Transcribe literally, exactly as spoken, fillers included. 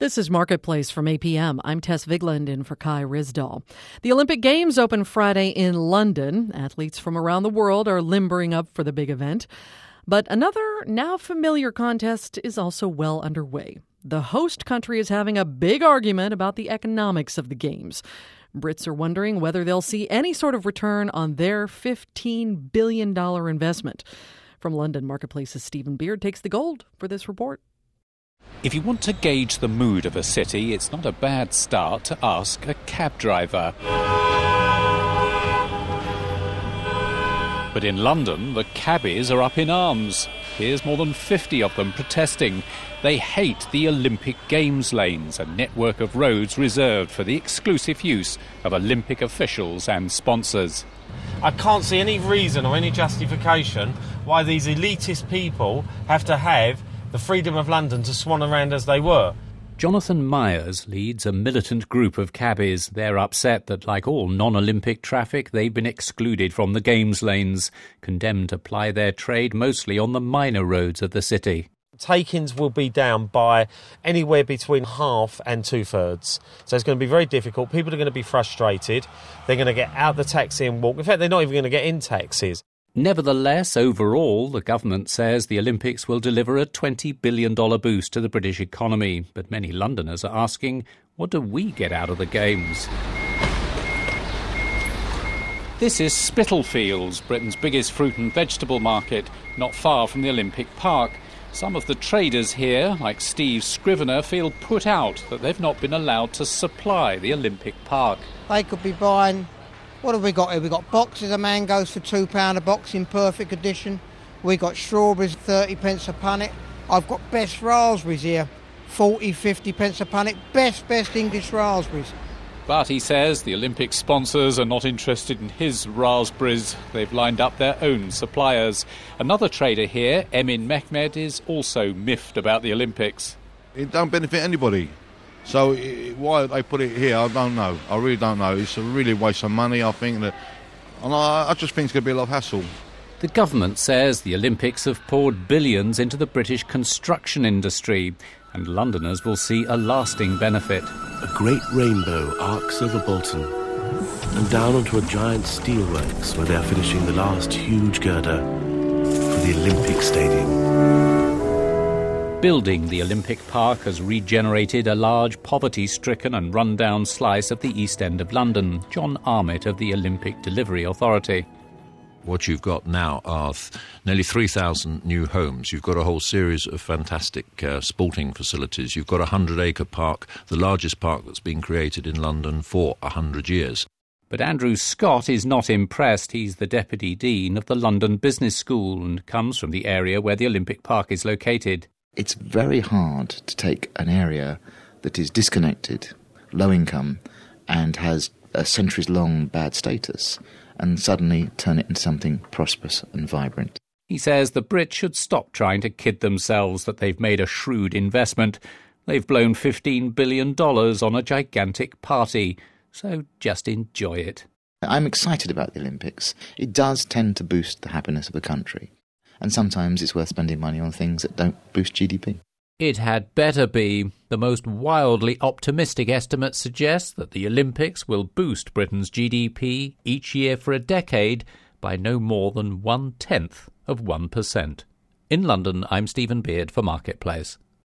This is Marketplace from A P M. I'm Tess Vigland in for Kai Rizdal. The Olympic Games open Friday in London. Athletes from around the world are limbering up for the big event. But another now familiar contest is also well underway. The host country is having a big argument about the economics of the Games. Brits are wondering whether they'll see any sort of return on their fifteen billion dollars investment. From London, Marketplace's Stephen Beard takes the gold for this report. If you want to gauge the mood of a city, it's not a bad start to ask a cab driver. But in London, the cabbies are up in arms. Here's more than fifty of them protesting. They hate the Olympic Games lanes, a network of roads reserved for the exclusive use of Olympic officials and sponsors. I can't see any reason or any justification why these elitist people have to have the freedom of London to swan around as they were. Jonathan Myers leads a militant group of cabbies. They're upset that, like all non-Olympic traffic, they've been excluded from the Games lanes, condemned to ply their trade mostly on the minor roads of the city. Takings will be down by anywhere between half and two-thirds. So it's going to be very difficult. People are going to be frustrated. They're going to get out the taxi and walk. In fact, they're not even going to get in taxis. Nevertheless, overall, the government says the Olympics will deliver a twenty billion dollars boost to the British economy. But many Londoners are asking, what do we get out of the Games? This is Spitalfields, Britain's biggest fruit and vegetable market, not far from the Olympic Park. Some of the traders here, like Steve Scrivener, feel put out that they've not been allowed to supply the Olympic Park. They could be buying... What have we got here? We've got boxes of mangoes for two pounds a box in perfect condition. We've got strawberries, thirty pence a punnet. I've got best raspberries here, forty, fifty pence a punnet. Best, best English raspberries. But he says the Olympic sponsors are not interested in his raspberries. They've lined up their own suppliers. Another trader here, Emin Mehmed, is also miffed about the Olympics. It don't benefit anybody. So why they put it here, I don't know. I really don't know. It's a really waste of money, I think. That, and I, I just think it's going to be a lot of hassle. The government says the Olympics have poured billions into the British construction industry, and Londoners will see a lasting benefit. A great rainbow arcs over Bolton and down onto a giant steelworks where they are finishing the last huge girder for the Olympic Stadium. Building the Olympic Park has regenerated a large poverty-stricken and run-down slice of the East End of London. John Armitt of the Olympic Delivery Authority. What you've got now are th- nearly three thousand new homes. You've got a whole series of fantastic uh, sporting facilities. You've got a hundred-acre park, the largest park that's been created in London for a hundred years. But Andrew Scott is not impressed. He's the Deputy Dean of the London Business School and comes from the area where the Olympic Park is located. It's very hard to take an area that is disconnected, low income, and has a centuries-long bad status, and suddenly turn it into something prosperous and vibrant. He says the Brits should stop trying to kid themselves that they've made a shrewd investment. They've blown fifteen billion dollars on a gigantic party, so just enjoy it. I'm excited about the Olympics. It does tend to boost the happiness of the country. And sometimes it's worth spending money on things that don't boost G D P. It had better be. The most wildly optimistic estimates suggest that the Olympics will boost Britain's G D P each year for a decade by no more than one-tenth of one percent. In London, I'm Stephen Beard for Marketplace.